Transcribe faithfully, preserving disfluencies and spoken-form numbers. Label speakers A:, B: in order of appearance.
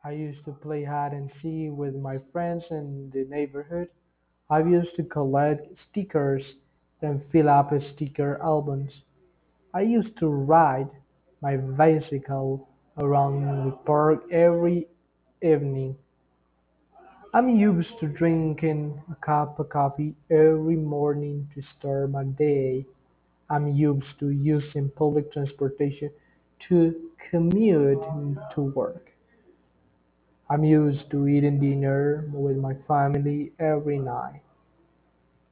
A: I used to play hide and seek with my friends in the neighborhood. I used to collect stickers, then fill up sticker albums. I used to ride my bicycle around the park every evening. I'm used to drinking a cup of coffee every morning to start my day. I'm used to using public transportation to commute to work. I'm used to eating dinner with my family every night.